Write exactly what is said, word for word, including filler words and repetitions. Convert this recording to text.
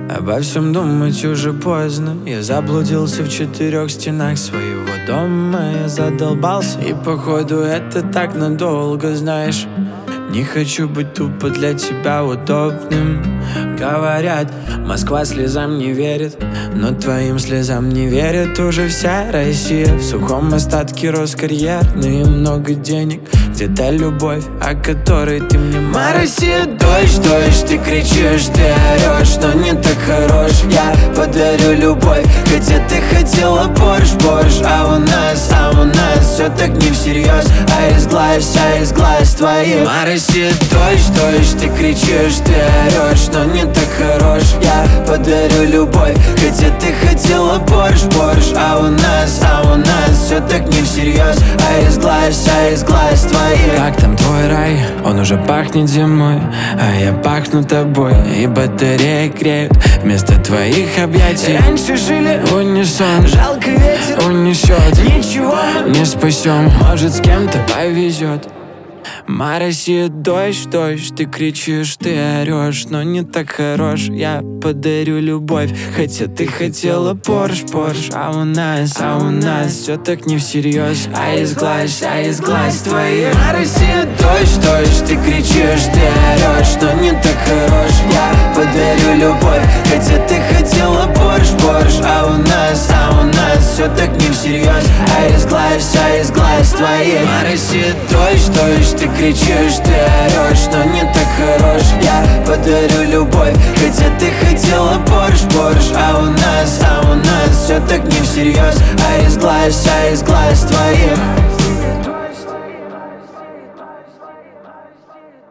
Обо всем думать уже поздно. Я заблудился в четырех стенах своего дома. Я задолбался, и походу это так надолго, знаешь. Не хочу быть тупо для тебя удобным. Говорят, Москва слезам не верит, но твоим слезам не верит уже вся Россия. В сухом остатке рос карьерный, много денег, где-то любовь, о которой ты мне Россия, дождь, дождь, ты кричишь, ты орешь, но не так хорош. Я подарю любовь, хотя ты хотела Порш, Порш. А у нас, а у нас все так не всерьез, а из глаз, а из глаз твоих Россия, дождь, дождь, ты кричишь, ты орешь, но не так хорош. Я подарю любовь, хотя ты хотела Порш, Порш. А у нас, а у нас все так не всерьез, а из глаз, а из глаз твоих Как там твой рай? Он уже пахнет зимой, а я пахну тобой. И батареи греют вместо твоих объятий. Раньше жили в унисон, жалко ветер унесет. Ничего не спасем, может с кем-то повезет. Россия, дождь, дождь, ты кричишь, ты орешь, но не так хорош. Я подарю любовь, хотя ты хотела Порш, Порш. А у нас, а у нас все так не всерьез, а из глаз, а из глаз твоих Россия, дождь, дождь, ты кричишь, ты орешь, но не так хорош. Я подарю любовь, хотя ты хотела Порш, Порш. А у нас, а у нас все так не всерьез, а из глаз, а из глаз твоих Россия, дождь, дождь, ты кричишь, ты орешь, но не так хорош. Я подарю любовь, хотя ты хотела Порш, Порш. А у нас, а у нас все так не всерьез, а из глаз, а из глаз твоих